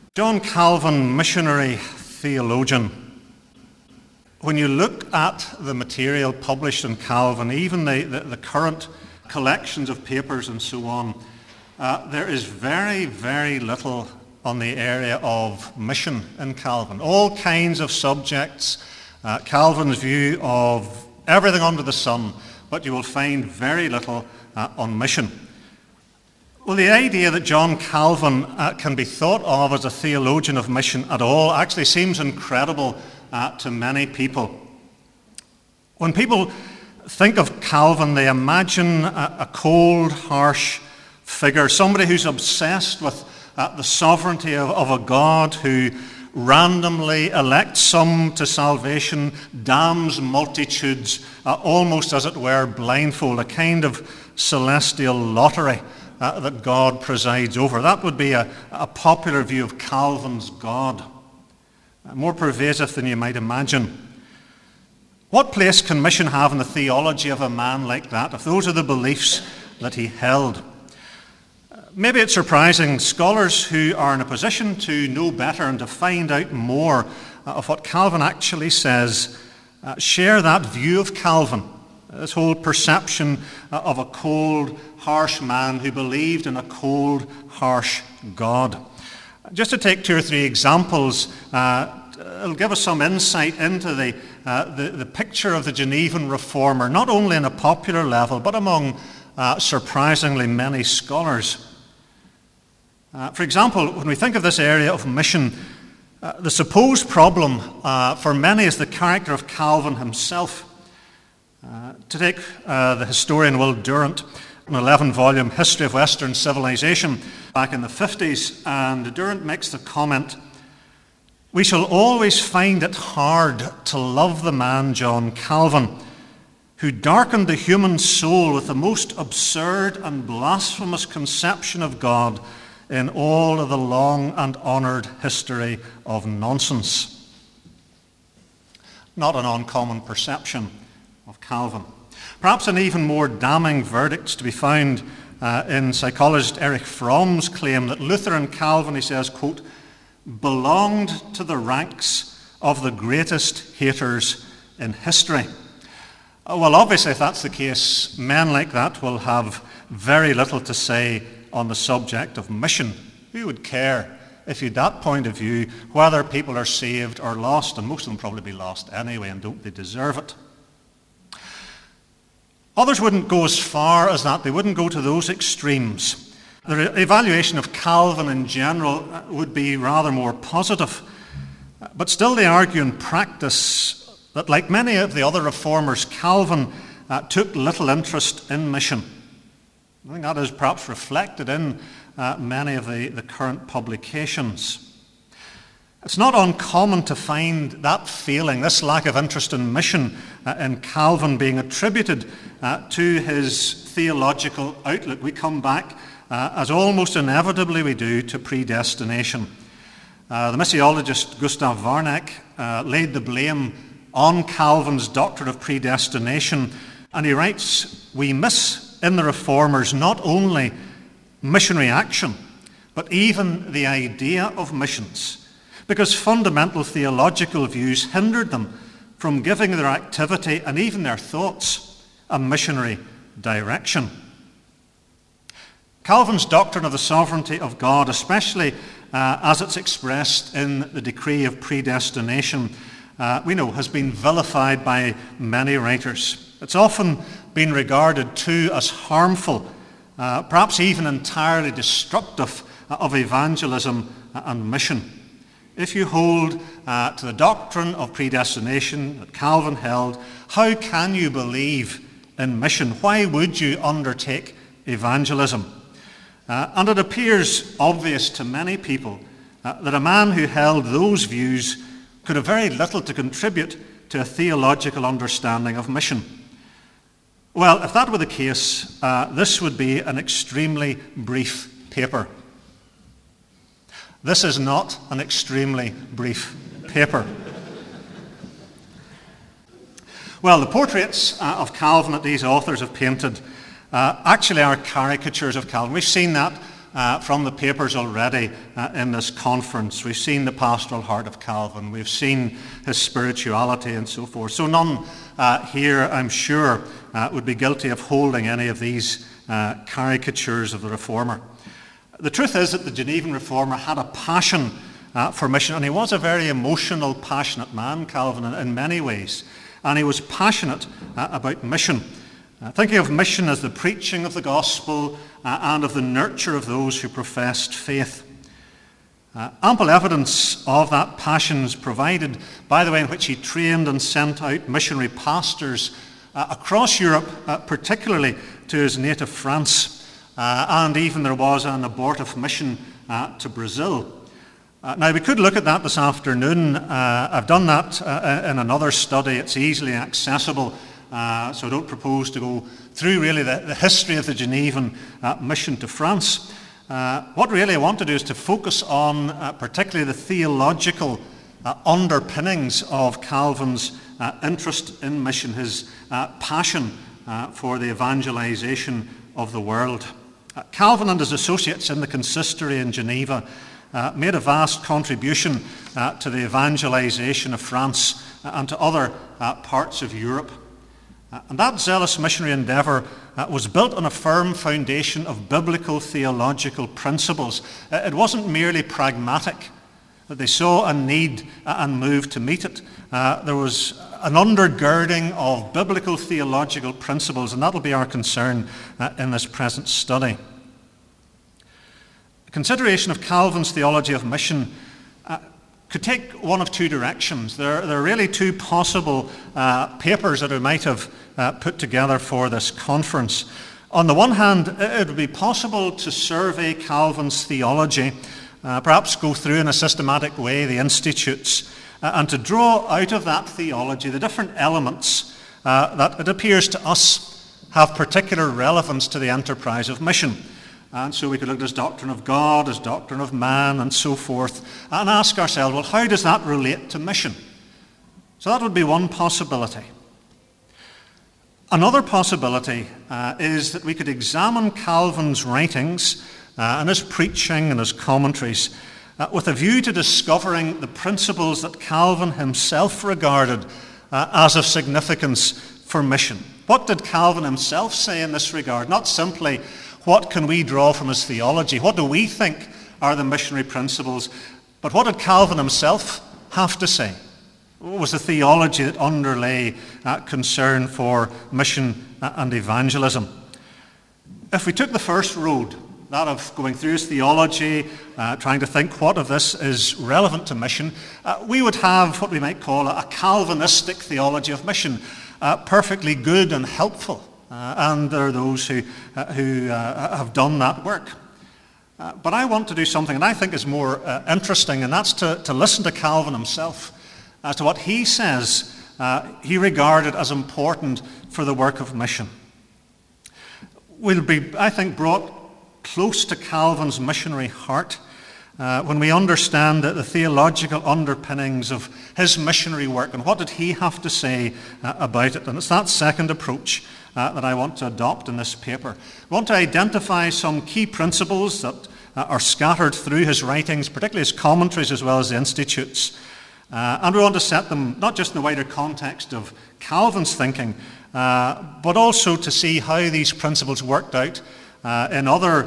John Calvin, missionary theologian. When you look at the material published in Calvin, even the current collections of papers and so on, there is very, very little on the area of mission in Calvin. All kinds of subjects, Calvin's view of everything under the sun, but you will find very little on mission. Well, the idea that John Calvin can be thought of as a theologian of mission at all actually seems incredible to many people. When people think of Calvin, they imagine a cold, harsh figure, somebody who's obsessed with the sovereignty of a God who randomly elects some to salvation, damns multitudes, almost as it were blindfold, a kind of celestial lottery that God presides over. That would be a popular view of Calvin's God, more pervasive than you might imagine. What place can mission have in the theology of a man like that, if those are the beliefs that he held? Maybe it's surprising scholars who are in a position to know better and to find out more of what Calvin actually says share that view of Calvin, this whole perception of a cold, harsh man who believed in a cold, harsh God. Just to take two or three examples, it'll give us some insight into the picture of the Genevan reformer, not only on a popular level, but among surprisingly many scholars. For example, when we think of this area of mission, the supposed problem for many is the character of Calvin himself. To take the historian Will Durant, an 11-volume History of Western Civilization back in the 50s, and Durant makes the comment, "We shall always find it hard to love the man John Calvin, who darkened the human soul with the most absurd and blasphemous conception of God in all of the long and honoured history of nonsense." Not an uncommon perception of Calvin. Perhaps an even more damning verdict to be found in psychologist Erich Fromm's claim that Luther and Calvin, he says, quote, belonged to the ranks of the greatest haters in history. Well, obviously, if that's the case, men like that will have very little to say on the subject of mission. Who would care if you had that point of view, whether people are saved or lost? And most of them probably be lost anyway, and don't they deserve it? Others wouldn't go as far as that. They wouldn't go to those extremes. Their evaluation of Calvin in general would be rather more positive. But still they argue in practice that, like many of the other reformers, Calvin took little interest in mission. I think that is perhaps reflected in many of the current publications. It's not uncommon to find that feeling, this lack of interest in mission in Calvin, being attributed to his theological outlook. We come back, as almost inevitably we do, to predestination. The missiologist Gustav Warneck laid the blame on Calvin's doctrine of predestination, and he writes, "We miss in the reformers not only missionary action, but even the idea of missions, because fundamental theological views hindered them from giving their activity and even their thoughts a missionary direction." Calvin's doctrine of the sovereignty of God, especially as it's expressed in the decree of predestination, we know has been vilified by many writers. It's often been regarded too as harmful, perhaps even entirely destructive of evangelism and mission. If you hold to the doctrine of predestination that Calvin held, how can you believe in mission? Why would you undertake evangelism? And it appears obvious to many people that a man who held those views could have very little to contribute to a theological understanding of mission. Well, if that were the case, this would be an extremely brief paper. This is not an extremely brief paper. Well, the portraits of Calvin that these authors have painted actually are caricatures of Calvin. We've seen that from the papers already in this conference. We've seen the pastoral heart of Calvin. We've seen his spirituality and so forth. So none here, I'm sure, would be guilty of holding any of these caricatures of the Reformer. The truth is that the Genevan Reformer had a passion for mission, and he was a very emotional, passionate man, Calvin, in many ways. And he was passionate about mission. Thinking of mission as the preaching of the gospel and of the nurture of those who professed faith. Ample evidence of that passion is provided by the way in which he trained and sent out missionary pastors across Europe, particularly to his native France. And even there was an abortive mission to Brazil. Now, we could look at that this afternoon. I've done that in another study. It's easily accessible. So I don't propose to go through really the history of the Genevan mission to France. What really I want to do is to focus on particularly the theological underpinnings of Calvin's interest in mission, his passion for the evangelization of the world. Calvin and his associates in the consistory in Geneva made a vast contribution to the evangelization of France and to other parts of Europe. And that zealous missionary endeavour was built on a firm foundation of biblical theological principles. It wasn't merely pragmatic, that they saw a need and moved to meet it. There was an undergirding of biblical theological principles, and that'll be our concern in this present study. Consideration of Calvin's theology of mission could take one of two directions. There are really two possible papers that we might have put together for this conference. On the one hand, it would be possible to survey Calvin's theology, perhaps go through in a systematic way the institutes, and to draw out of that theology the different elements that it appears to us have particular relevance to the enterprise of mission. And so we could look at his doctrine of God, his doctrine of man, and so forth, and ask ourselves, well, how does that relate to mission? So that would be one possibility. Another possibility is that we could examine Calvin's writings and his preaching and his commentaries with a view to discovering the principles that Calvin himself regarded as of significance for mission. What did Calvin himself say in this regard? Not simply, what can we draw from his theology? What do we think are the missionary principles? But what did Calvin himself have to say? What was the theology that underlay concern for mission and evangelism? If we took the first road, that of going through his theology, trying to think what of this is relevant to mission, we would have what we might call a Calvinistic theology of mission, perfectly good and helpful. And there are those who have done that work. But I want to do something that I think is more interesting, and that's to listen to Calvin himself as to what he says he regarded as important for the work of mission. We'll be, I think, brought close to Calvin's missionary heart when we understand the theological underpinnings of his missionary work and what did he have to say about it. And it's that second approach that I want to adopt in this paper. I want to identify some key principles that are scattered through his writings, particularly his commentaries as well as the institutes. And we want to set them not just in the wider context of Calvin's thinking, but also to see how these principles worked out in other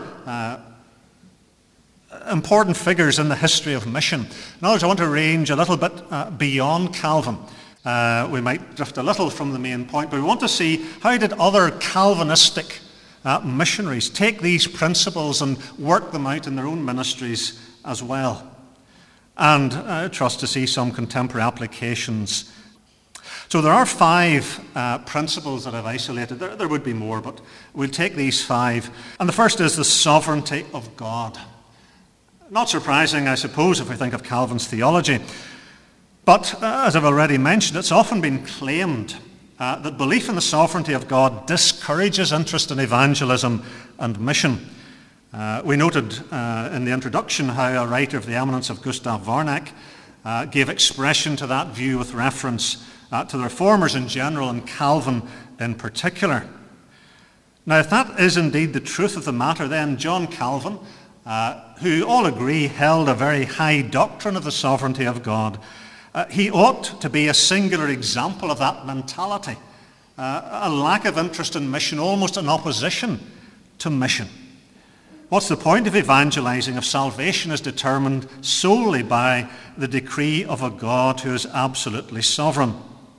important figures in the history of mission. In other words, I want to range a little bit beyond Calvin. We might drift a little from the main point, but we want to see how did other Calvinistic missionaries take these principles and work them out in their own ministries as well. And I trust to see some contemporary applications. So there are 5 principles that I've isolated. There would be more, but we'll take these 5. And the first is the sovereignty of God. Not surprising, I suppose, if we think of Calvin's theology. But as I've already mentioned, it's often been claimed that belief in the sovereignty of God discourages interest in evangelism and mission. We noted in the introduction how a writer of the eminence of Gustav Warneck gave expression to that view with reference to the Reformers in general and Calvin in particular. Now, if that is indeed the truth of the matter, then John Calvin who all agree held a very high doctrine of the sovereignty of God, he ought to be a singular example of that mentality, a lack of interest in mission, almost an opposition to mission. What's the point of evangelizing if salvation is determined solely by the decree of a God who is absolutely sovereign?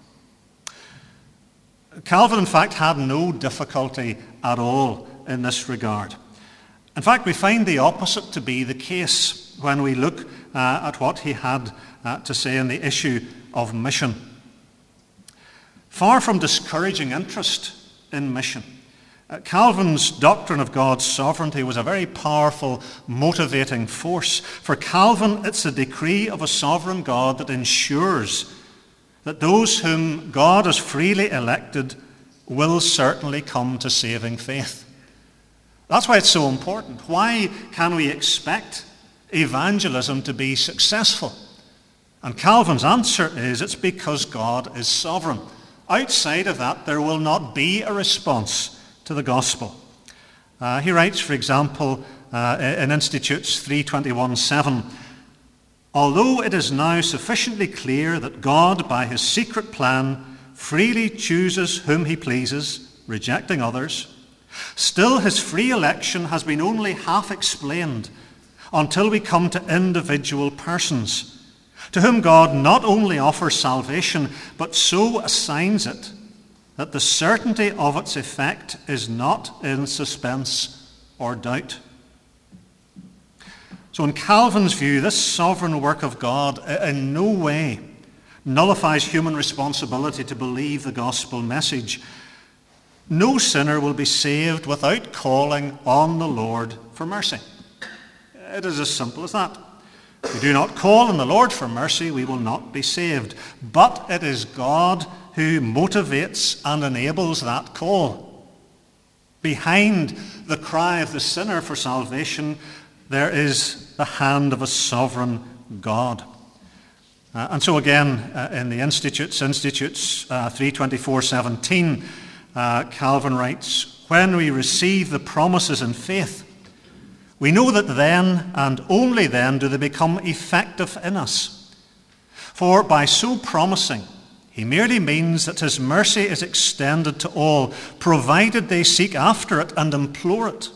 Calvin, in fact, had no difficulty at all in this regard. In fact, we find the opposite to be the case when we look at what he had to say on the issue of mission. Far from discouraging interest in mission, Calvin's doctrine of God's sovereignty was a very powerful motivating force. For Calvin, it's the decree of a sovereign God that ensures that those whom God has freely elected will certainly come to saving faith. That's why it's so important. Why can we expect evangelism to be successful? And Calvin's answer is it's because God is sovereign. Outside of that, there will not be a response to the gospel. He writes, for example, in Institutes 3:21-7, although it is now sufficiently clear that God, by his secret plan, freely chooses whom he pleases, rejecting others, still his free election has been only half explained until we come to individual persons, to whom God not only offers salvation, but so assigns it that the certainty of its effect is not in suspense or doubt. So in Calvin's view, this sovereign work of God in no way nullifies human responsibility to believe the gospel message. No sinner will be saved without calling on the Lord for mercy. It is as simple as that. If we do not call on the Lord for mercy, we will not be saved. But it is God who motivates and enables that call. Behind the cry of the sinner for salvation, there is the hand of a sovereign God. And so again, in the Institutes 3:24-17, Calvin writes, when we receive the promises in faith, we know that then and only then do they become effective in us. For by so promising, he merely means that his mercy is extended to all, provided they seek after it and implore it.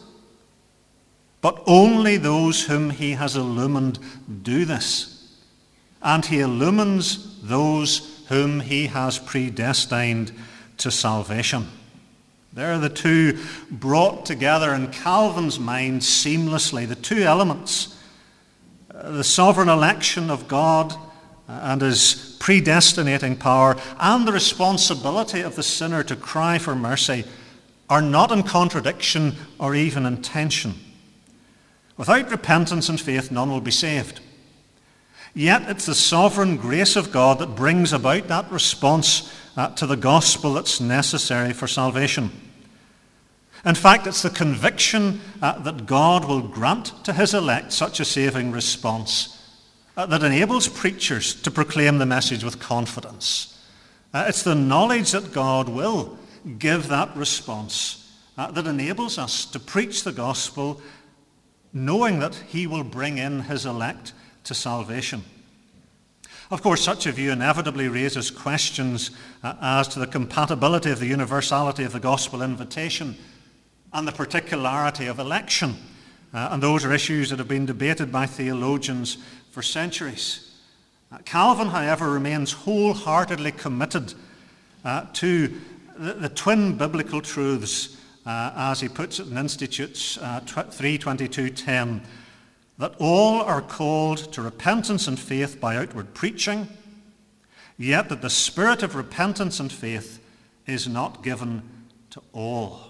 But only those whom he has illumined do this. And he illumines those whom he has predestined to salvation. There are the two brought together in Calvin's mind seamlessly, the two elements, the sovereign election of God and his predestinating power, and the responsibility of the sinner to cry for mercy, are not in contradiction or even in tension. Without repentance and faith, none will be saved. Yet it's the sovereign grace of God that brings about that response to the gospel that's necessary for salvation. In fact, it's the conviction that God will grant to his elect such a saving response that enables preachers to proclaim the message with confidence. It's the knowledge that God will give that response that enables us to preach the gospel knowing that he will bring in his elect to salvation. Of course, such a view inevitably raises questions as to the compatibility of the universality of the gospel invitation and the particularity of election. And those are issues that have been debated by theologians for centuries. Calvin, however, remains wholeheartedly committed to the twin biblical truths, as he puts it in Institutes 3:22-10, that all are called to repentance and faith by outward preaching, yet that the spirit of repentance and faith is not given to all.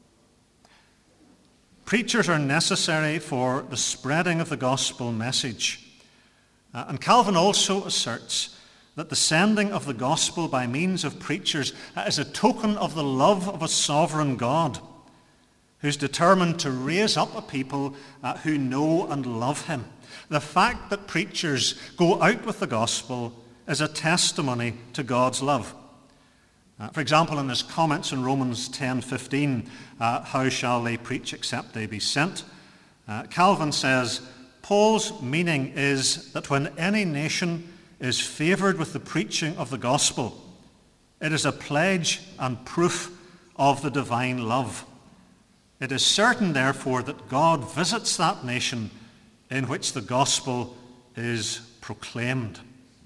Preachers are necessary for the spreading of the gospel message. And Calvin also asserts that the sending of the gospel by means of preachers is a token of the love of a sovereign God who's determined to raise up a people who know and love him. The fact that preachers go out with the gospel is a testimony to God's love. For example, in his comments in Romans 10:15, how shall they preach except they be sent? Calvin says, Paul's meaning is that when any nation is favoured with the preaching of the gospel, it is a pledge and proof of the divine love. It is certain, therefore, that God visits that nation in which the gospel is proclaimed.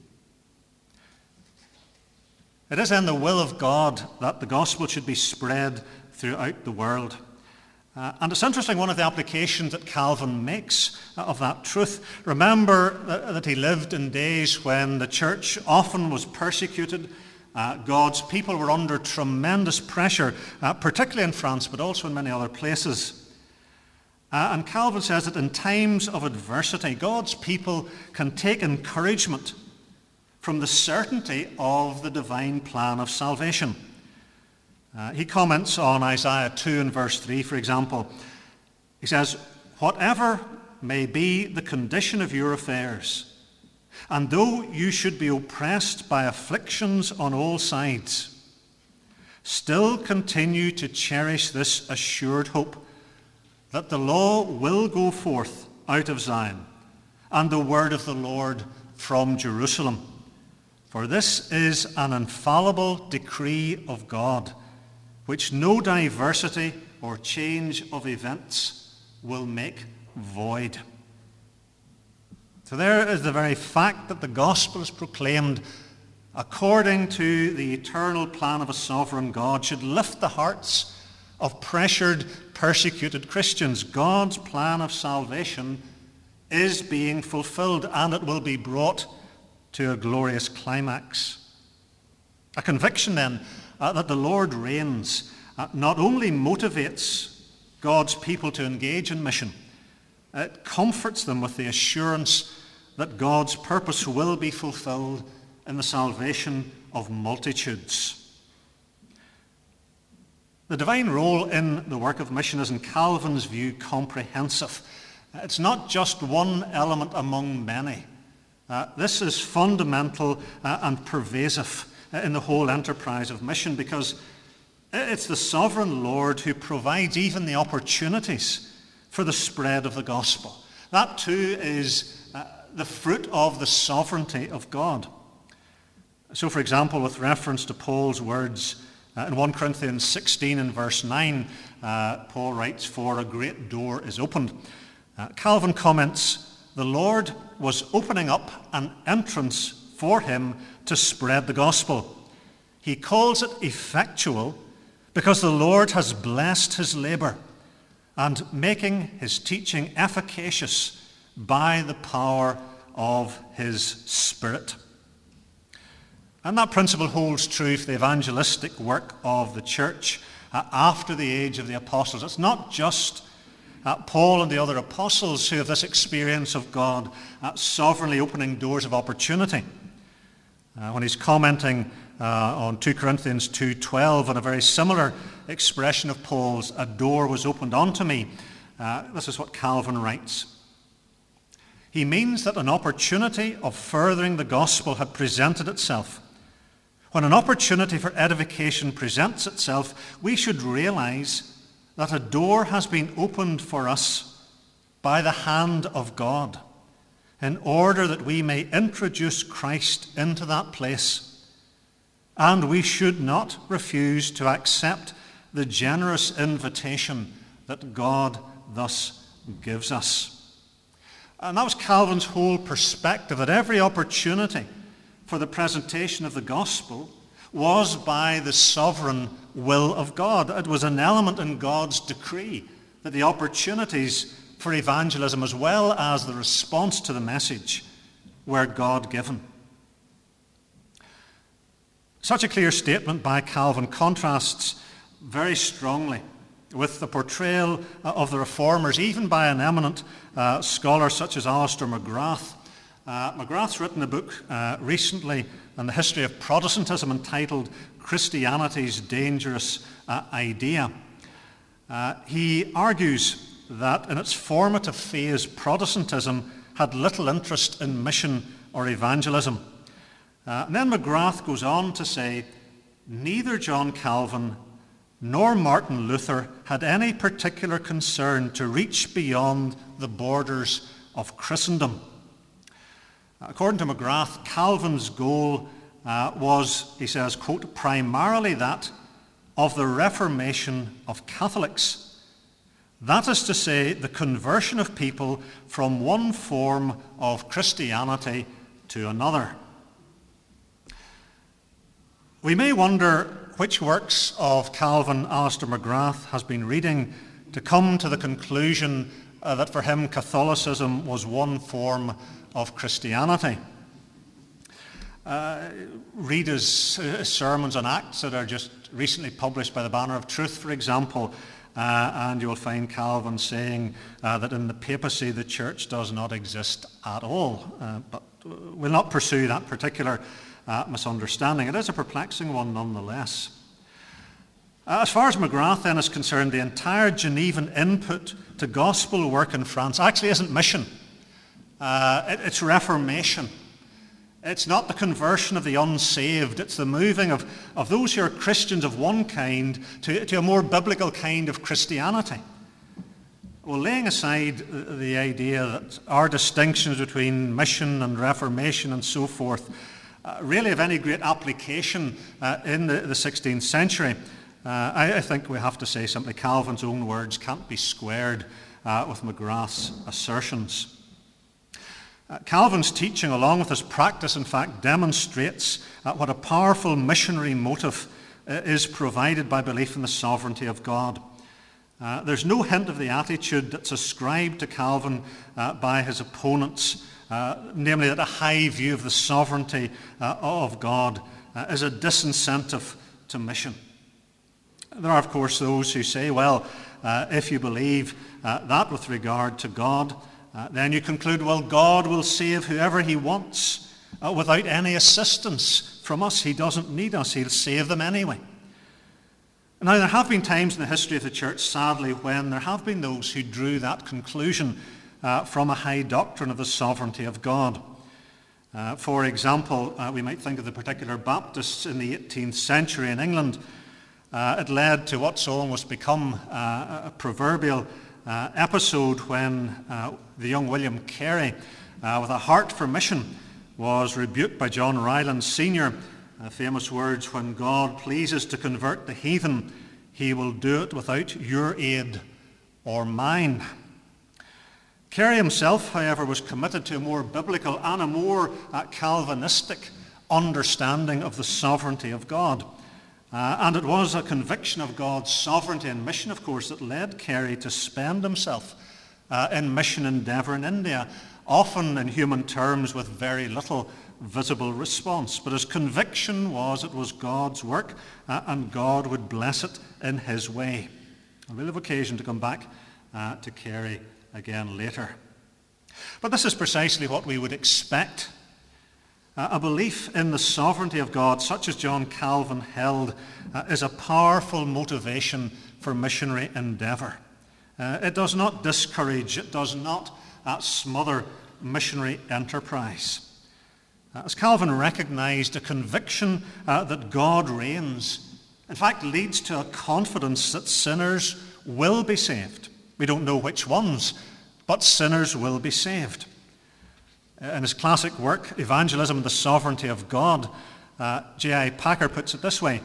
It is in the will of God that the gospel should be spread throughout the world. And it's interesting, one of the applications that Calvin makes of that truth. Remember that he lived in days when the church often was persecuted. God's people were under tremendous pressure, particularly in France, but also in many other places. And Calvin says that in times of adversity, God's people can take encouragement from the certainty of the divine plan of salvation. He comments on Isaiah 2 and verse 3, for example. He says, "Whatever may be the condition of your affairs, and though you should be oppressed by afflictions on all sides, still continue to cherish this assured hope that the law will go forth out of Zion, and the word of the Lord from Jerusalem. For this is an infallible decree of God, which no diversity or change of events will make void." So there is the very fact that the gospel is proclaimed according to the eternal plan of a sovereign God should lift the hearts of pressured, persecuted Christians. God's plan of salvation is being fulfilled, and it will be brought to a glorious climax. A conviction then that the Lord reigns not only motivates God's people to engage in mission, it comforts them with the assurance that God's purpose will be fulfilled in the salvation of multitudes. The divine role in the work of mission is, in Calvin's view, comprehensive. It's not just one element among many. This is fundamental and pervasive in the whole enterprise of mission, because it's the sovereign Lord who provides even the opportunities for the spread of the gospel. That too is the fruit of the sovereignty of God. So, for example, with reference to Paul's words in 1 Corinthians 16 and verse 9, Paul writes, "For a great door is opened." Calvin comments, "The Lord was opening up an entrance for him to spread the gospel. He calls it effectual because the Lord has blessed his labor and making his teaching efficacious by the power of his Spirit." And that principle holds true for the evangelistic work of the church after the age of the apostles. It's not just Paul and the other apostles who have this experience of God sovereignly opening doors of opportunity. When he's commenting on 2 Corinthians 2:12 on a very similar expression of Paul's, "A door was opened unto me," this is what Calvin writes. He means that an opportunity of furthering the gospel had presented itself. When an opportunity for edification presents itself, we should realize that a door has been opened for us by the hand of God in order that we may introduce Christ into that place. And we should not refuse to accept the generous invitation that God thus gives us. And that was Calvin's whole perspective, that every opportunity for the presentation of the gospel was by the sovereign will of God. It was an element in God's decree that the opportunities for evangelism as well as the response to the message were God-given. Such a clear statement by Calvin contrasts very strongly with the portrayal of the Reformers, even by an eminent scholar such as Alister McGrath. McGrath's written a book recently on the history of Protestantism entitled "Christianity's Dangerous Idea." He argues that in its formative phase, Protestantism had little interest in mission or evangelism. And then McGrath goes on to say, "Neither John Calvin nor Martin Luther had any particular concern to reach beyond the borders of Christendom. According to McGrath, Calvin's goal was, he says, quote, primarily that of the reformation of Catholics. That is to say, the conversion of people from one form of Christianity to another. We may wonder which works of Calvin Alister McGrath has been reading to come to the conclusion that for him Catholicism was one form of Christianity. Read his sermons on Acts that are just recently published by the Banner of Truth, for example, and you will find Calvin saying that in the papacy the church does not exist at all. But we'll not pursue that particular misunderstanding. It is a perplexing one nonetheless. As far as McGrath then is concerned, the entire Genevan input to gospel work in France actually isn't mission. It's reformation. It's not the conversion of the unsaved. It's the moving of those who are Christians of one kind to a more biblical kind of Christianity. Well, laying aside the idea that our distinctions between mission and reformation and so forth really have any great application in the 16th century, I think we have to say simply Calvin's own words can't be squared with McGrath's assertions. Calvin's teaching, along with his practice, in fact, demonstrates what a powerful missionary motive is provided by belief in the sovereignty of God. There's no hint of the attitude that's ascribed to Calvin by his opponents, namely that a high view of the sovereignty of God is a disincentive to mission. There are, of course, those who say, well, if you believe that with regard to God, then you conclude, well, God will save whoever he wants without any assistance from us. He doesn't need us. He'll save them anyway. Now, there have been times in the history of the church, sadly, when there have been those who drew that conclusion from a high doctrine of the sovereignty of God. For example, we might think of the particular Baptists in the 18th century in England. It led to what's almost become a proverbial episode when the young William Carey, with a heart for mission, was rebuked by John Ryland Sr. Famous words, when God pleases to convert the heathen, he will do it without your aid or mine. Carey himself, however, was committed to a more biblical and a more Calvinistic understanding of the sovereignty of God. And it was a conviction of God's sovereignty and mission, of course, that led Carey to spend himself in mission endeavour in India, often in human terms with very little visible response. But his conviction was it was God's work and God would bless it in his way. And we'll have occasion to come back to Carey again later. But this is precisely what we would expect. A belief in the sovereignty of God, such as John Calvin held, is a powerful motivation for missionary endeavour. It does not discourage, it does not smother missionary enterprise. As Calvin recognized, a conviction that God reigns, in fact, leads to a confidence that sinners will be saved. We don't know which ones, but sinners will be saved. In his classic work, Evangelism and the Sovereignty of God, J.I. Packer puts it this way: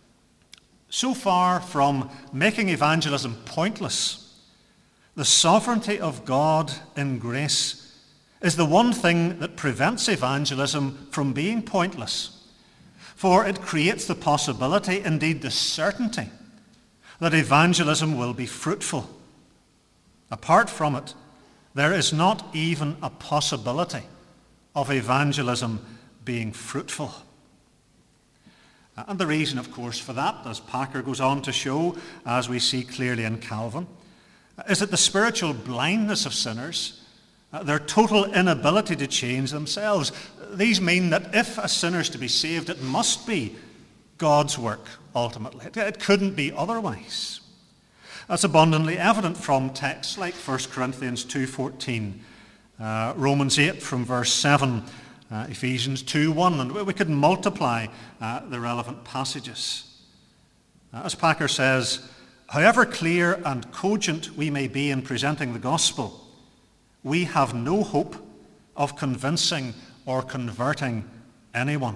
so far from making evangelism pointless, the sovereignty of God in grace is the one thing that prevents evangelism from being pointless. For it creates the possibility, indeed the certainty, that evangelism will be fruitful. Apart from it, there is not even a possibility of evangelism being fruitful. And the reason, of course, for that, as Packer goes on to show, as we see clearly in Calvin, is that the spiritual blindness of sinners, their total inability to change themselves, these mean that if a sinner is to be saved, it must be God's work, ultimately. It couldn't be otherwise. That's abundantly evident from texts like 1 Corinthians 2:14, Romans 8 from verse 7, Ephesians 2:1, and we could multiply the relevant passages. As Packer says, however clear and cogent we may be in presenting the gospel, we have no hope of convincing or converting anyone.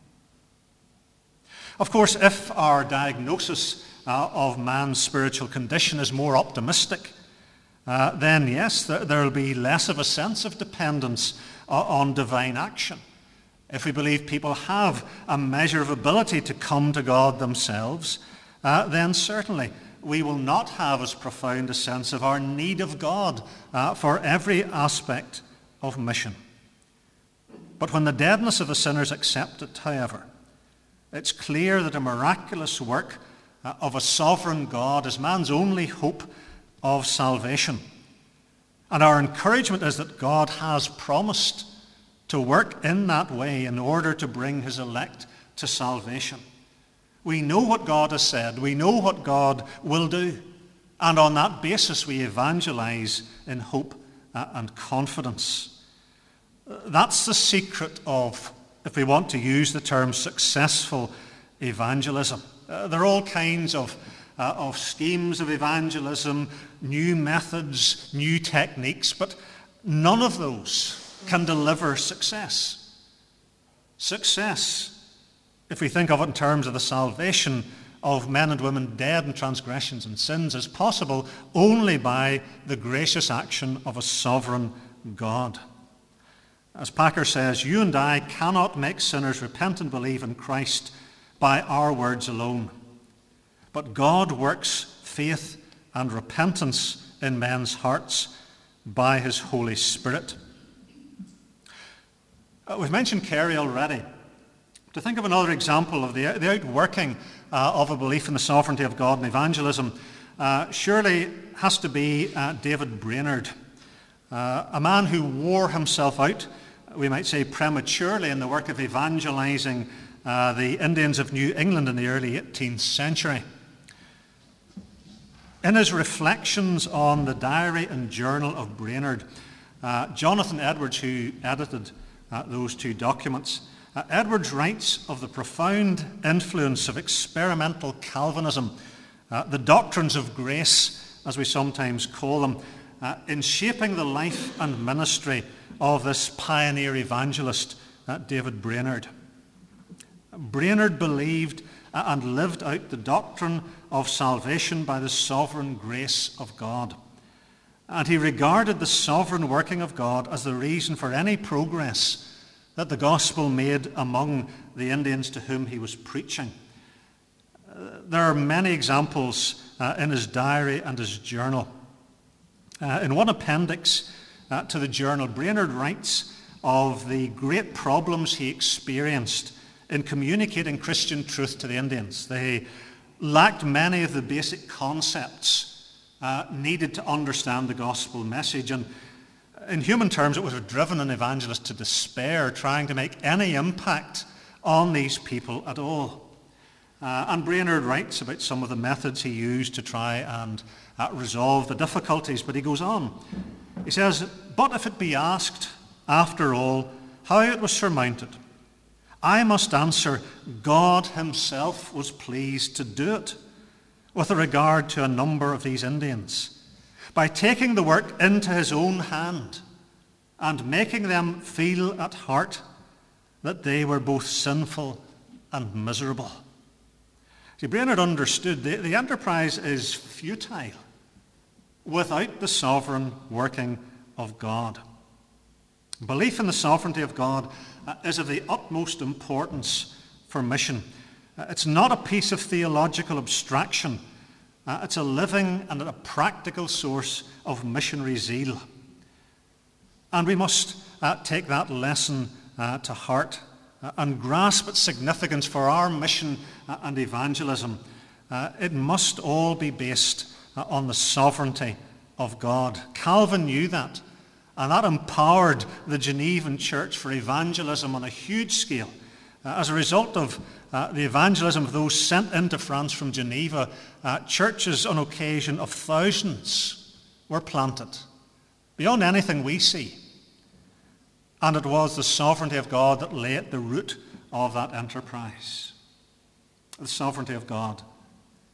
Of course, if our diagnosis of man's spiritual condition is more optimistic, then yes, there will be less of a sense of dependence on divine action. If we believe people have a measure of ability to come to God themselves, then certainly we will not have as profound a sense of our need of God for every aspect of mission. But when the deadness of the sinner is accepted, however, it's clear that a miraculous work of a sovereign God is man's only hope of salvation. And our encouragement is that God has promised to work in that way in order to bring his elect to salvation. We know what God has said. We know what God will do. And on that basis, we evangelize in hope and confidence. That's the secret of, if we want to use the term, successful evangelism. There are all kinds of schemes of evangelism, new methods, new techniques, but none of those can deliver success. Success, if we think of it in terms of the salvation of men and women dead in transgressions and sins, is possible only by the gracious action of a sovereign God. As Packer says, you and I cannot make sinners repent and believe in Christ by our words alone. But God works faith and repentance in men's hearts by his Holy Spirit. We've mentioned Carey already. To think of another example of the outworking of a belief in the sovereignty of God in evangelism surely has to be David Brainerd, a man who wore himself out, we might say prematurely, in the work of evangelizing the Indians of New England in the early 18th century. In his reflections on the diary and journal of Brainerd, Jonathan Edwards, who edited those two documents, Edwards writes of the profound influence of experimental Calvinism, the doctrines of grace, as we sometimes call them, in shaping the life and ministry of this pioneer evangelist, David Brainerd. Brainerd believed and lived out the doctrine of salvation by the sovereign grace of God. And he regarded the sovereign working of God as the reason for any progress that the gospel made among the Indians to whom he was preaching. There are many examples in his diary and his journal. In one appendix to the journal, Brainerd writes of the great problems he experienced in communicating Christian truth to the Indians. They lacked many of the basic concepts needed to understand the gospel message. And in human terms, it would have driven an evangelist to despair trying to make any impact on these people at all. And Brainerd writes about some of the methods he used to try and resolve the difficulties, but he goes on. He says, but if it be asked, after all, how it was surmounted, I must answer, God himself was pleased to do it with regard to a number of these Indians, by taking the work into his own hand and making them feel at heart that they were both sinful and miserable. See, Brainerd understood the enterprise is futile without the sovereign working of God. Belief in the sovereignty of God is of the utmost importance for mission. It's not a piece of theological abstraction. It's a living and a practical source of missionary zeal. And we must take that lesson to heart and grasp its significance for our mission and evangelism. It must all be based on the sovereignty of God. Calvin knew that, and that empowered the Genevan church for evangelism on a huge scale. As a result of the evangelism of those sent into France from Geneva, churches on occasion of thousands were planted, beyond anything we see. And it was the sovereignty of God that lay at the root of that enterprise. The sovereignty of God.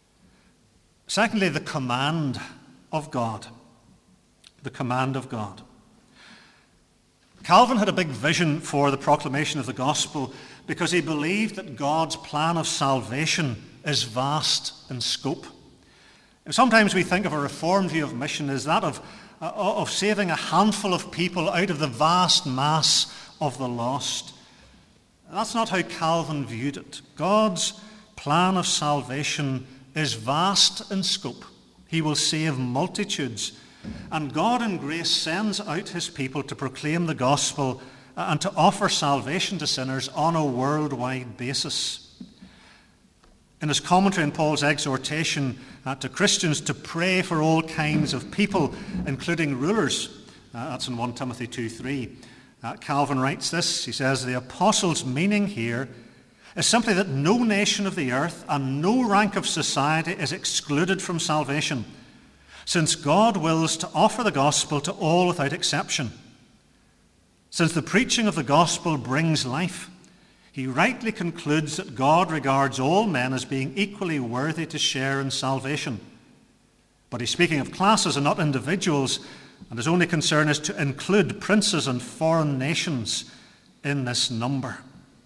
Secondly, the command of God. The command of God. Calvin had a big vision for the proclamation of the gospel because he believed that God's plan of salvation is vast in scope. Sometimes we think of a Reformed view of mission as that of saving a handful of people out of the vast mass of the lost. That's not how Calvin viewed it. God's plan of salvation is vast in scope. He will save multitudes. And God in grace sends out his people to proclaim the gospel and to offer salvation to sinners on a worldwide basis. In his commentary on Paul's exhortation to Christians to pray for all kinds of people, including rulers, that's in 1 Timothy 2:3, Calvin writes this. He says, the apostles' meaning here is simply that no nation of the earth and no rank of society is excluded from salvation, since God wills to offer the gospel to all without exception. Since the preaching of the gospel brings life, he rightly concludes that God regards all men as being equally worthy to share in salvation. But he's speaking of classes and not individuals, and his only concern is to include princes and foreign nations in this number.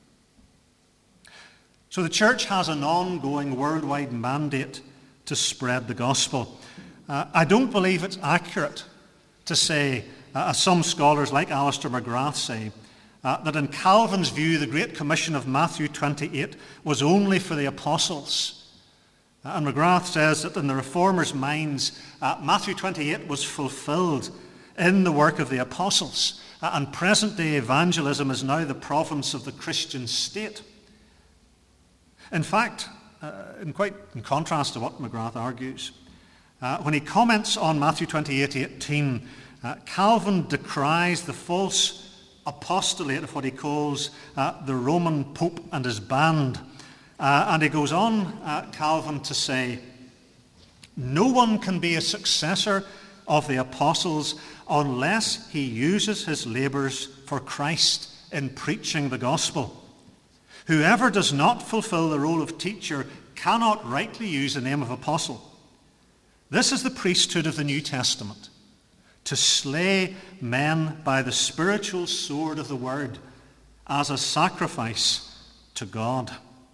So the church has an ongoing worldwide mandate to spread the gospel. I don't believe it's accurate to say, as some scholars like Alistair McGrath say, that in Calvin's view the Great Commission of Matthew 28 was only for the apostles. And McGrath says that in the Reformers' minds, Matthew 28 was fulfilled in the work of the apostles, and present-day evangelism is now the province of the Christian state. In fact, in contrast to what McGrath argues, when he comments on Matthew 28:18, Calvin decries the false apostolate of what he calls the Roman Pope and his band. And he goes on, Calvin, to say, no one can be a successor of the apostles unless he uses his labors for Christ in preaching the gospel. Whoever does not fulfill the role of teacher cannot rightly use the name of apostle. This is the priesthood of the New Testament, to slay men by the spiritual sword of the word as a sacrifice to God.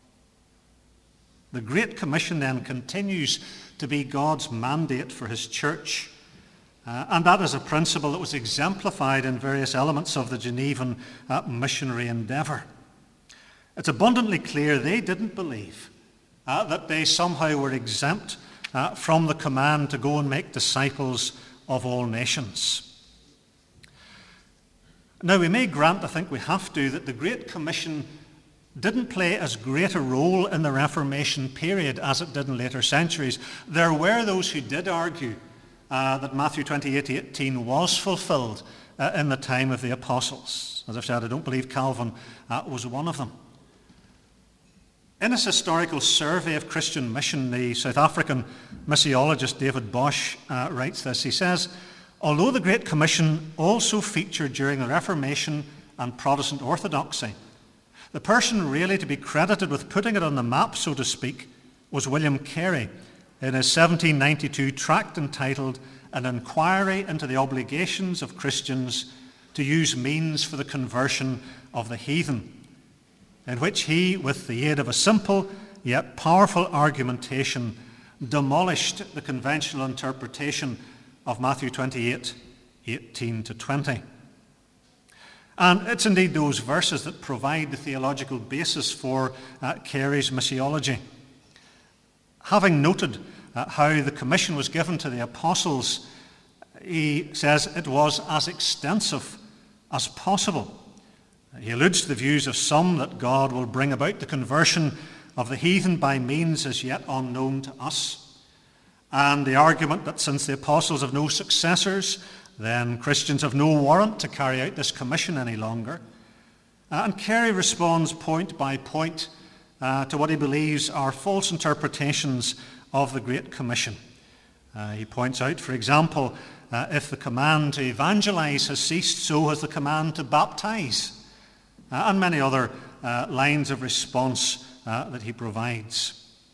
The Great Commission then continues to be God's mandate for his church, and that is a principle that was exemplified in various elements of the Genevan missionary endeavour. It's abundantly clear they didn't believe that they somehow were exempt from the command to go and make disciples of all nations. Now, we may grant, I think we have to, that the Great Commission didn't play as great a role in the Reformation period as it did in later centuries. There were those who did argue that Matthew 28:18 was fulfilled in the time of the apostles. As I've said, I don't believe Calvin was one of them. In his historical survey of Christian mission, the South African missiologist David Bosch writes this. He says, although the Great Commission also featured during the Reformation and Protestant orthodoxy, the person really to be credited with putting it on the map, so to speak, was William Carey in his 1792 tract entitled An Inquiry into the Obligations of Christians to Use Means for the Conversion of the Heathen, in which he, with the aid of a simple yet powerful argumentation, demolished the conventional interpretation of Matthew 28:18-20. And it's indeed those verses that provide the theological basis for Carey's missiology. Having noted how the commission was given to the apostles, he says it was as extensive as possible. He alludes to the views of some that God will bring about the conversion of the heathen by means as yet unknown to us, and the argument that since the apostles have no successors, then Christians have no warrant to carry out this commission any longer. And Carey responds point by point to what he believes are false interpretations of the Great Commission. He points out, for example, if the command to evangelize has ceased, so has the command to baptize, and many other lines of response that he provides.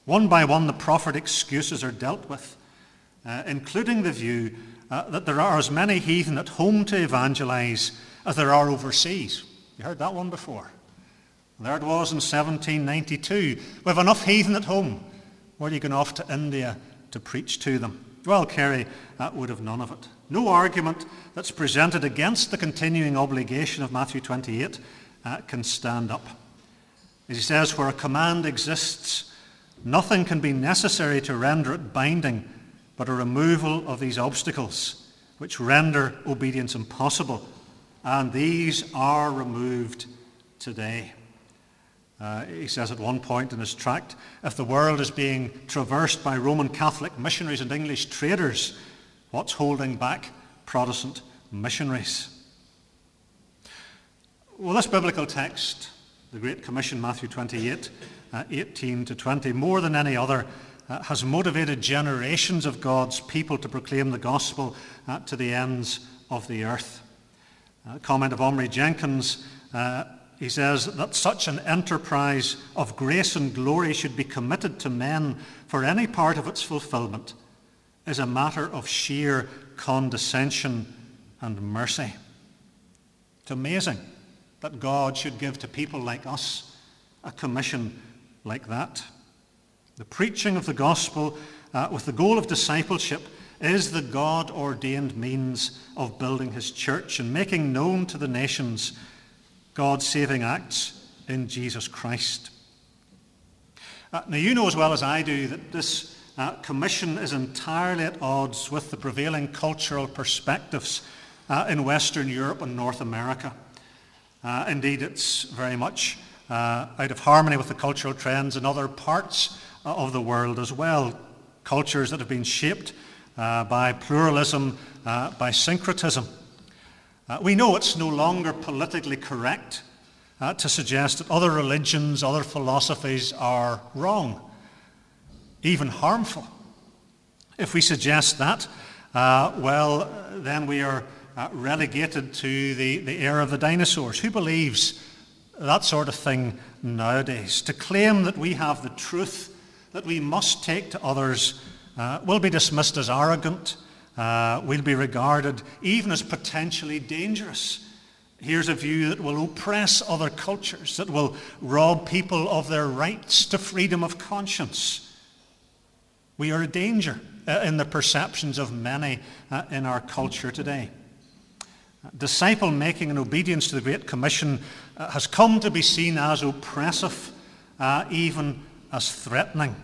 One by one, the proffered excuses are dealt with, including the view that there are as many heathen at home to evangelize as there are overseas. You heard that one before. There it was in 1792. We have enough heathen at home. Where are you going off to India to preach to them? Well, Carey would have none of it. No argument that's presented against the continuing obligation of Matthew 28 can stand up. As he says, where a command exists, nothing can be necessary to render it binding but a removal of these obstacles which render obedience impossible. And these are removed today. He says at one point in his tract, if the world is being traversed by Roman Catholic missionaries and English traders, what's holding back Protestant missionaries? Well, this biblical text, the Great Commission, Matthew 28, 18 to 20, more than any other, has motivated generations of God's people to proclaim the gospel to the ends of the earth. Comment of Omri Jenkins, he says that such an enterprise of grace and glory should be committed to men for any part of its fulfillment is a matter of sheer condescension and mercy. It's amazing that God should give to people like us a commission like that. The preaching of the gospel with the goal of discipleship is the God-ordained means of building his church and making known to the nations God's saving acts in Jesus Christ. Now you know as well as I do that this commission is entirely at odds with the prevailing cultural perspectives in Western Europe and North America. Indeed, it's very much out of harmony with the cultural trends in other parts of the world as well. Cultures that have been shaped by pluralism, by syncretism. We know it's no longer politically correct to suggest that other religions, other philosophies are wrong, even harmful. If we suggest that, well, then we are relegated to the era of the dinosaurs. Who believes that sort of thing nowadays? To claim that we have the truth that we must take to others will be dismissed as arrogant, will be regarded even as potentially dangerous. Here's a view that will oppress other cultures, that will rob people of their rights to freedom of conscience. We are a danger in the perceptions of many in our culture today. Disciple making and obedience to the Great Commission has come to be seen as oppressive, even as threatening.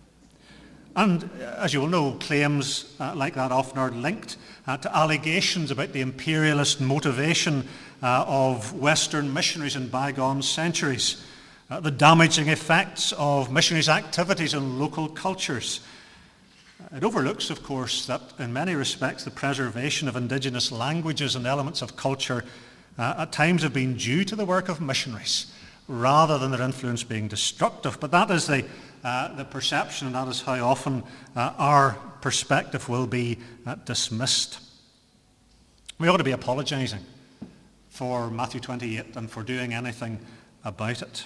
And as you will know, claims like that often are linked to allegations about the imperialist motivation of Western missionaries in bygone centuries, the damaging effects of missionaries' activities in local cultures. It overlooks, of course, that in many respects the preservation of indigenous languages and elements of culture at times have been due to the work of missionaries, rather than their influence being destructive. But that is the perception, and that is how often our perspective will be dismissed. We ought to be apologizing for Matthew 28 and for doing anything about it.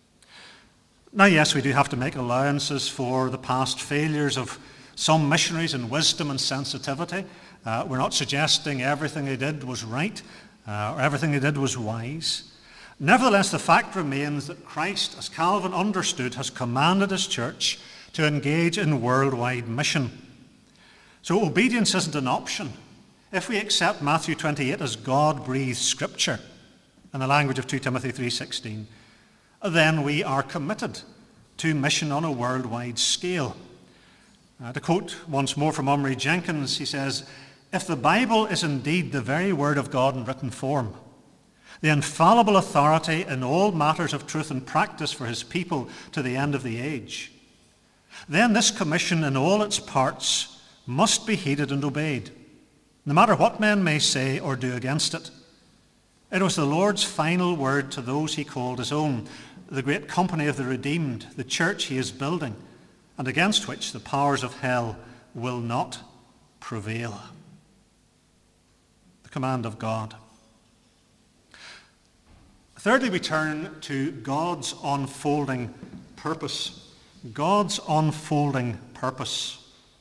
Now, yes, we do have to make allowances for the past failures of some missionaries in wisdom and sensitivity. We're not suggesting everything they did was right or everything they did was wise. Nevertheless, the fact remains that Christ, as Calvin understood, has commanded his church to engage in worldwide mission. So obedience isn't an option. If we accept Matthew 28 as God-breathed scripture, in the language of 2 Timothy 3:16, then we are committed to mission on a worldwide scale. To quote once more from Omri Jenkins, he says, "If the Bible is indeed the very word of God in written form, the infallible authority in all matters of truth and practice for his people to the end of the age, then this commission in all its parts must be heeded and obeyed, no matter what men may say or do against it. It was the Lord's final word to those he called his own, the great company of the redeemed, the church he is building, and against which the powers of hell will not prevail." The command of God. Thirdly, we turn to God's unfolding purpose God's unfolding purpose.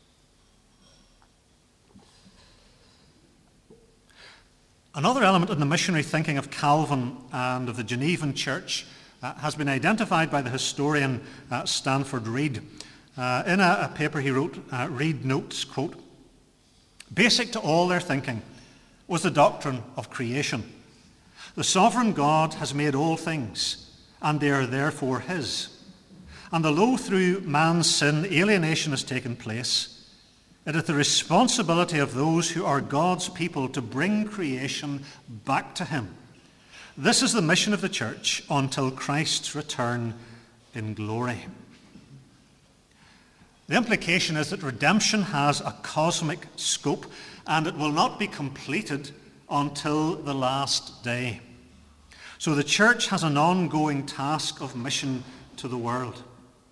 Another element in the missionary thinking of Calvin and of the Genevan Church has been identified by the historian Stanford Reed. In a paper he wrote, Reed notes, quote, "Basic to all their thinking was the doctrine of creation. The sovereign God has made all things, and they are therefore his. And although through man's sin alienation has taken place, it is the responsibility of those who are God's people to bring creation back to him. This is the mission of the church until Christ's return in glory." The implication is that redemption has a cosmic scope, and it will not be completed until the last day. So the church has an ongoing task of mission to the world.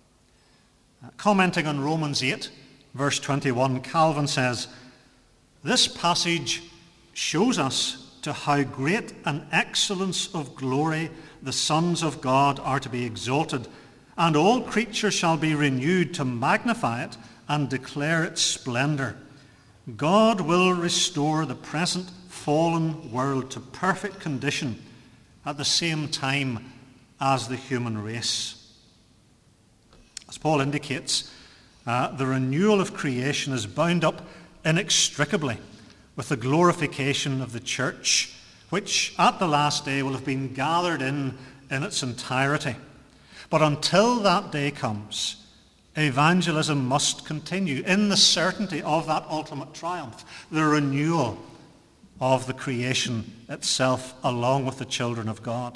Commenting on Romans 8, verse 21, Calvin says, "This passage shows us to how great an excellence of glory the sons of God are to be exalted, and all creatures shall be renewed to magnify it and declare its splendor. God will restore the present fallen world to perfect condition at the same time as the human race." As Paul indicates, the renewal of creation is bound up inextricably with the glorification of the church, which at the last day will have been gathered in its entirety. But until that day comes, evangelism must continue in the certainty of that ultimate triumph, the renewal of the creation itself along with the children of God.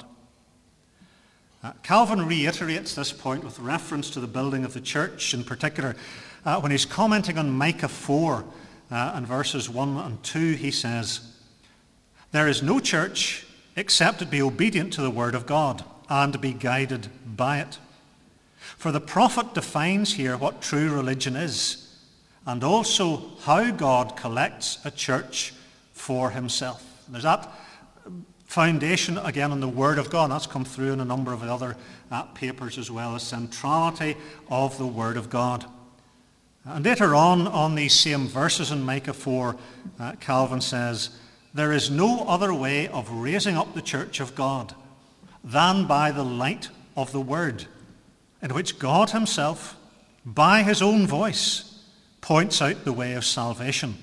Calvin reiterates this point with reference to the building of the church in particular. When he's commenting on Micah 4 and verses 1 and 2, he says, "There is no church except it be obedient to the word of God and be guided by it. For the prophet defines here what true religion is, and also how God collects a church for himself." There's that foundation again on the word of God. That's come through in a number of other papers as well, the centrality of the word of God. And later on these same verses in Micah 4, Calvin says, "There is no other way of raising up the church of God than by the light of the word, in which God himself, by his own voice, points out the way of salvation.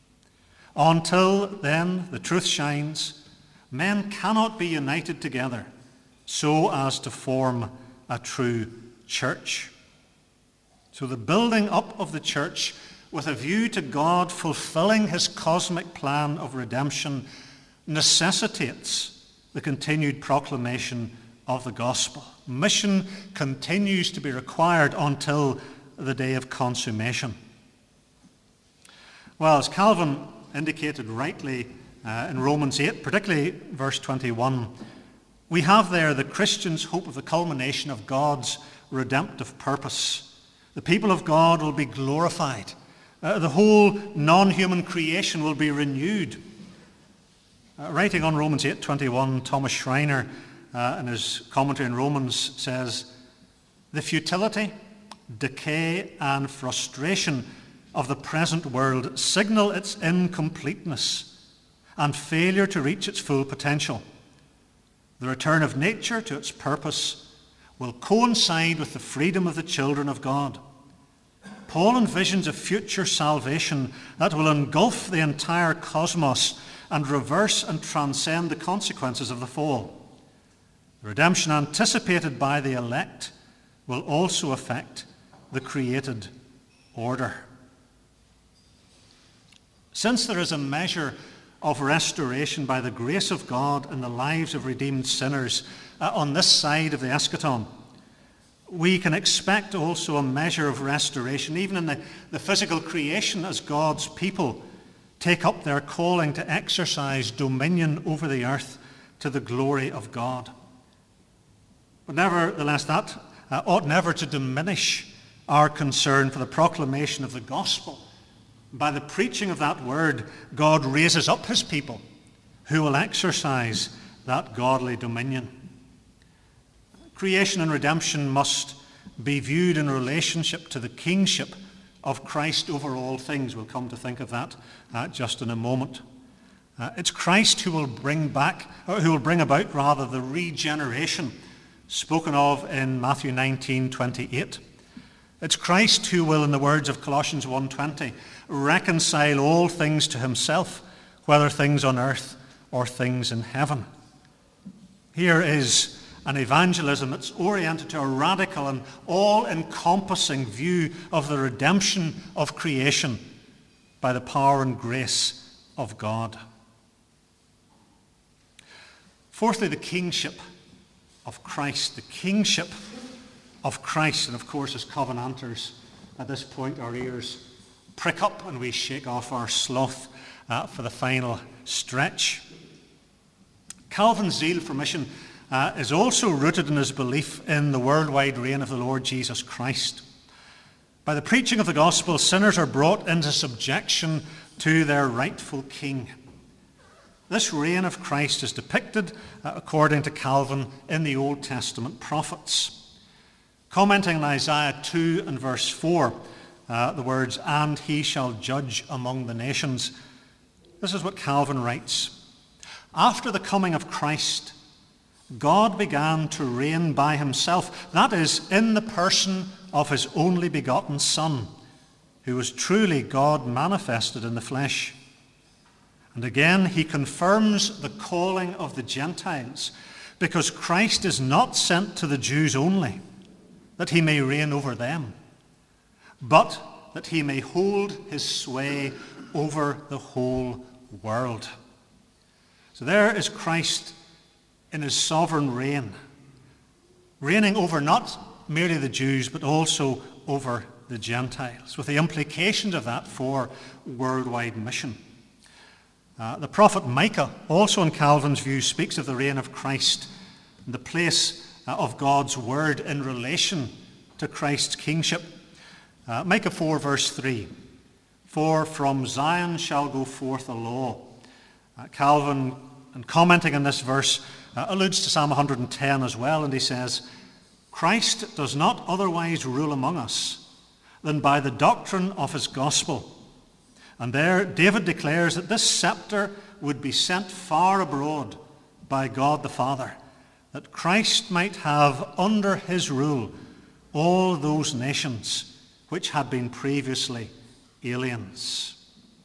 Until then the truth shines, men cannot be united together so as to form a true church." So the building up of the church with a view to God fulfilling his cosmic plan of redemption necessitates the continued proclamation of the gospel. Mission continues to be required until the day of consummation. Well, as Calvin indicated rightly in Romans 8, particularly verse 21, we have there the Christian's hope of the culmination of God's redemptive purpose. The people of God will be glorified. The whole non-human creation will be renewed. Writing on Romans 8:21, Thomas Schreiner in his commentary on Romans says, "The futility, decay and frustration of the present world signal its incompleteness and failure to reach its full potential. The return of nature to its purpose will coincide with the freedom of the children of God. Paul envisions a future salvation that will engulf the entire cosmos and reverse and transcend the consequences of the fall. The redemption anticipated by the elect will also affect the created order." Since there is a measure of restoration by the grace of God in the lives of redeemed sinners on this side of the eschaton, we can expect also a measure of restoration even in the physical creation as God's people take up their calling to exercise dominion over the earth to the glory of God. But nevertheless, that ought never to diminish our concern for the proclamation of the gospel. By the preaching of that word, God raises up his people who will exercise that godly dominion. Creation and redemption must be viewed in relationship to the kingship of Christ over all things. We'll come to think of that just in a moment. It's Christ who will bring about the regeneration spoken of in Matthew 19:28. It's Christ who will, in the words of Colossians 1:20, reconcile all things to himself, whether things on earth or things in heaven. Here is an evangelism that's oriented to a radical and all-encompassing view of the redemption of creation by the power and grace of God. Fourthly, the kingship of Christ. The kingship of Christ. And of course, as Covenanters, at this point our ears prick up and we shake off our sloth for the final stretch. Calvin's zeal for mission is also rooted in his belief in the worldwide reign of the Lord Jesus Christ. By the preaching of the gospel, sinners are brought into subjection to their rightful king. This reign of Christ is depicted, according to Calvin, in the Old Testament prophets. Commenting on Isaiah 2 and verse 4, the words, "And he shall judge among the nations." This is what Calvin writes. After the coming of Christ, God began to reign by himself, that is, in the person of his only begotten Son, who was truly God manifested in the flesh. And again, he confirms the calling of the Gentiles, because Christ is not sent to the Jews only, that he may reign over them, but that he may hold his sway over the whole world. So there is Christ in his sovereign reign, reigning over not merely the Jews, but also over the Gentiles, with the implications of that for worldwide mission. The prophet Micah, also in Calvin's view, speaks of the reign of Christ and the place of God's word in relation to Christ's kingship. Micah 4 verse 3, "For from Zion shall go forth a law." Calvin, in commenting on this verse, alludes to Psalm 110 as well, and he says, "Christ does not otherwise rule among us than by the doctrine of his gospel." And there David declares that this scepter would be sent far abroad by God the Father, that Christ might have under his rule all those nations which had been previously aliens.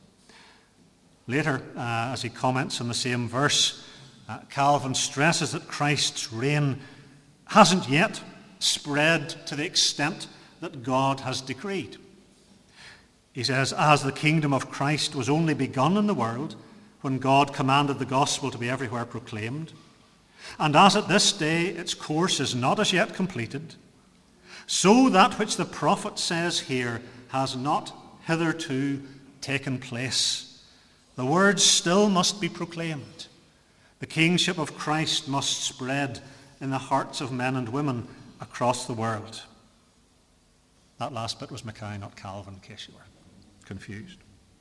Later, as he comments on the same verse, Calvin stresses that Christ's reign hasn't yet spread to the extent that God has decreed. He says, as the kingdom of Christ was only begun in the world when God commanded the gospel to be everywhere proclaimed, and as at this day its course is not as yet completed, so that which the prophet says here has not hitherto taken place. The words still must be proclaimed. The kingship of Christ must spread in the hearts of men and women across the world. That last bit was Mackay, not Calvin, in case you were confused.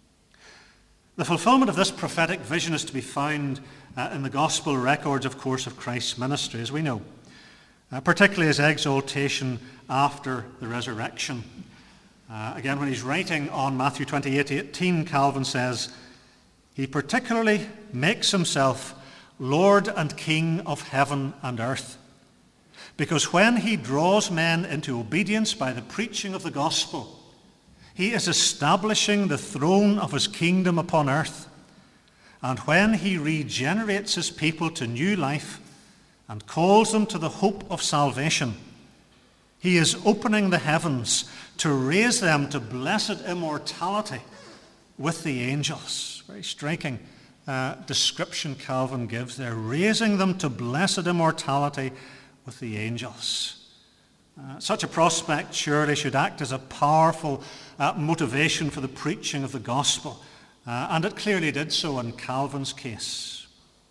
The fulfillment of this prophetic vision is to be found in the gospel records, of course, of Christ's ministry, as we know, particularly his exaltation after the resurrection. Again, when he's writing on Matthew 28:18, Calvin says, "He particularly makes himself Lord and King of heaven and earth, because when he draws men into obedience by the preaching of the gospel, he is establishing the throne of his kingdom upon earth. And when he regenerates his people to new life and calls them to the hope of salvation, he is opening the heavens to raise them to blessed immortality with the angels." Very striking description Calvin gives there, raising them to blessed immortality with the angels. Such a prospect surely should act as a powerful motivation for the preaching of the gospel, and it clearly did so in Calvin's case.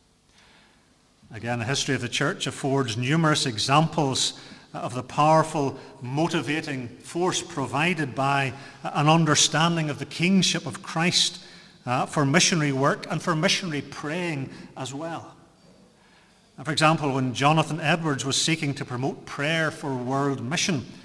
Again, the history of the church affords numerous examples of the powerful motivating force provided by an understanding of the kingship of Christ for missionary work and for missionary praying as well. For example, when Jonathan Edwards was seeking to promote prayer for world mission,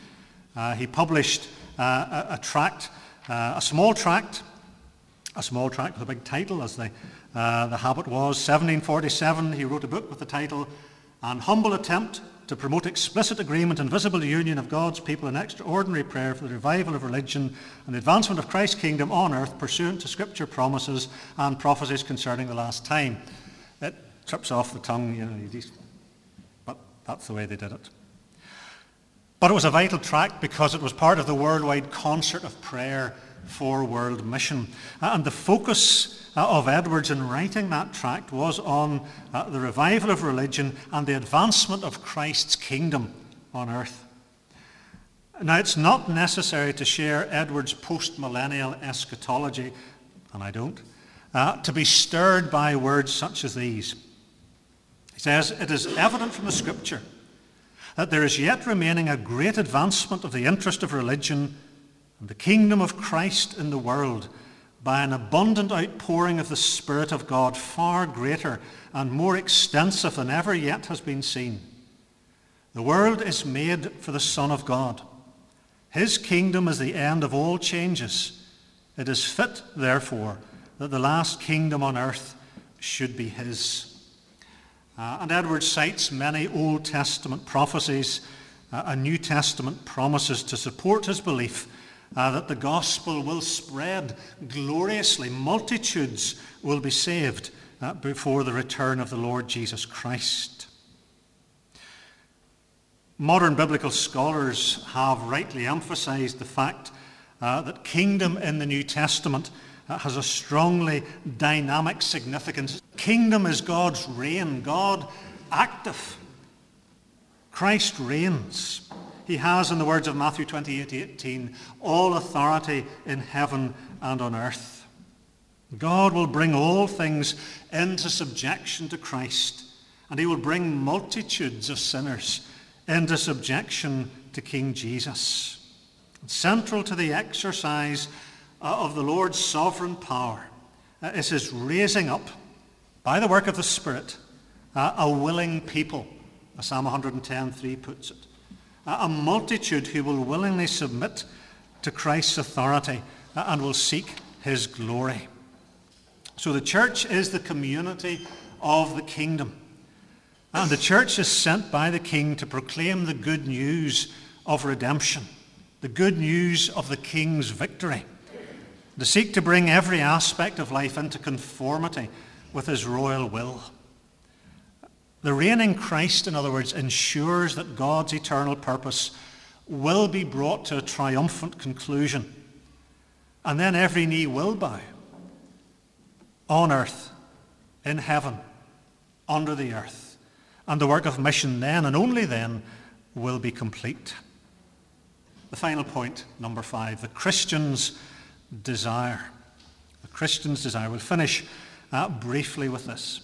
He published a tract, a small tract with a big title, as the habit was. 1747, he wrote a book with the title, An Humble Attempt to Promote Explicit Agreement and Visible Union of God's People in Extraordinary Prayer for the Revival of Religion and the Advancement of Christ's Kingdom on Earth, pursuant to Scripture promises and prophecies concerning the last time. It trips off the tongue, but that's the way they did it. But it was a vital tract because it was part of the worldwide concert of prayer for world mission. And the focus of Edwards in writing that tract was on the revival of religion and the advancement of Christ's kingdom on earth. Now, it's not necessary to share Edwards' post-millennial eschatology, and I don't, to be stirred by words such as these. He says, "It is evident from the Scripture that there is yet remaining a great advancement of the interest of religion and the kingdom of Christ in the world by an abundant outpouring of the Spirit of God, far greater and more extensive than ever yet has been seen. The world is made for the Son of God. His kingdom is the end of all changes. It is fit, therefore, that the last kingdom on earth should be his." And Edwards cites many Old Testament prophecies and New Testament promises to support his belief that the gospel will spread gloriously. Multitudes will be saved before the return of the Lord Jesus Christ. Modern biblical scholars have rightly emphasized the fact that kingdom in the New Testament has a strongly dynamic significance. Kingdom is God's reign, God active. Christ reigns. He has, in the words of Matthew 28:18, all authority in heaven and on earth. God will bring all things into subjection to Christ, and he will bring multitudes of sinners into subjection to King Jesus. Central to the exercise of the Lord's sovereign power is his raising up, by the work of the Spirit, a willing people, as Psalm 110:3 puts it. A multitude who will willingly submit to Christ's authority and will seek his glory. So the church is the community of the kingdom. And the church is sent by the King to proclaim the good news of redemption, the good news of the King's victory, to seek to bring every aspect of life into conformity with his royal will. The reigning Christ, in other words, ensures that God's eternal purpose will be brought to a triumphant conclusion. And then every knee will bow on earth, in heaven, under the earth. And the work of mission then, and only then, will be complete. The final point, number 5, the Christian's desire. The Christian's desire. We'll finish briefly with this.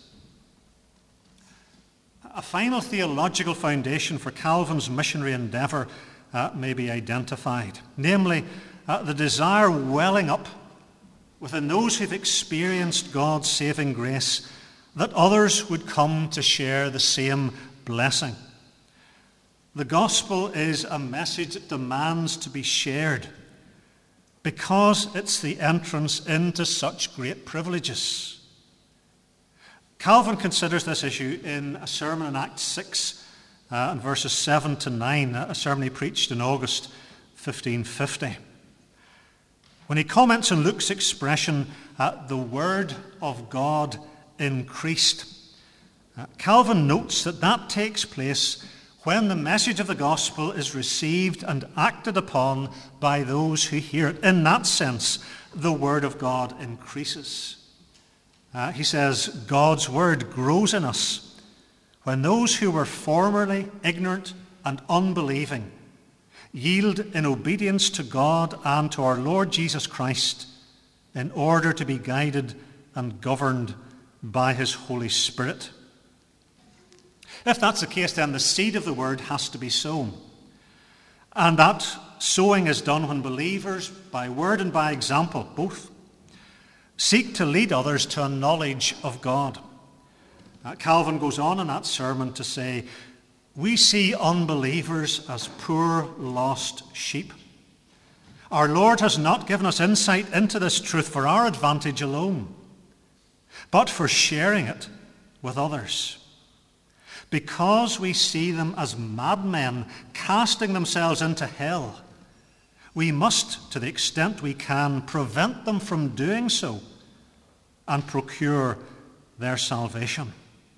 A final theological foundation for Calvin's missionary endeavour may be identified, namely the desire welling up within those who've experienced God's saving grace that others would come to share the same blessing. The gospel is a message that demands to be shared because it's the entrance into such great privileges. Calvin considers this issue in a sermon in Acts 6 and verses 7 to 9, a sermon he preached in August 1550. When he comments on Luke's expression, the word of God increased, Calvin notes that takes place when the message of the gospel is received and acted upon by those who hear it. In that sense, the word of God increases. He says, God's word grows in us when those who were formerly ignorant and unbelieving yield in obedience to God and to our Lord Jesus Christ in order to be guided and governed by his Holy Spirit. If that's the case, then the seed of the word has to be sown. And that sowing is done when believers, by word and by example, both, seek to lead others to a knowledge of God. Calvin goes on in that sermon to say, We see unbelievers as poor, lost sheep. Our Lord has not given us insight into this truth for our advantage alone, but for sharing it with others. Because we see them as madmen casting themselves into hell, we must, to the extent we can, prevent them from doing so and procure their salvation.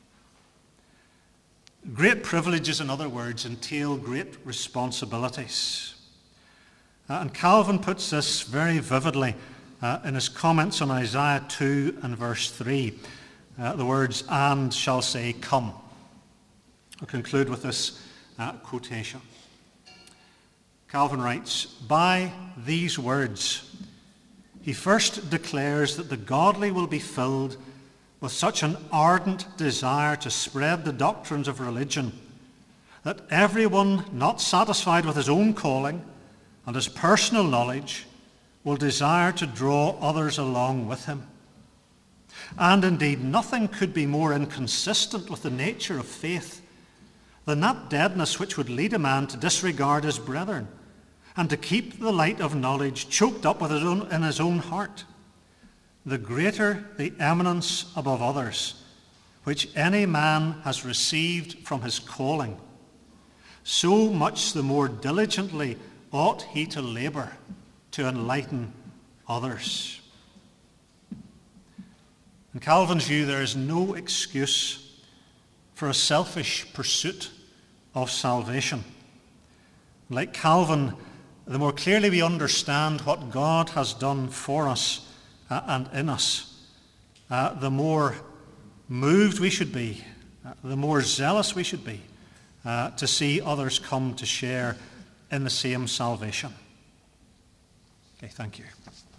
Great privileges, in other words, entail great responsibilities. And Calvin puts this very vividly in his comments on Isaiah 2 and verse 3. The words, "and shall say, come." I'll conclude with this quotation. Calvin writes, "By these words, he first declares that the godly will be filled with such an ardent desire to spread the doctrines of religion that everyone not satisfied with his own calling and his personal knowledge will desire to draw others along with him. And indeed, nothing could be more inconsistent with the nature of faith than that deadness which would lead a man to disregard his brethren and to keep the light of knowledge choked up in his own heart. The greater the eminence above others, which any man has received from his calling, so much the more diligently ought he to labor to enlighten others." In Calvin's view, there is no excuse for a selfish pursuit of salvation. Like Calvin, the more clearly we understand what God has done for us and in us, the more moved we should be, the more zealous we should be to see others come to share in the same salvation. Okay, thank you.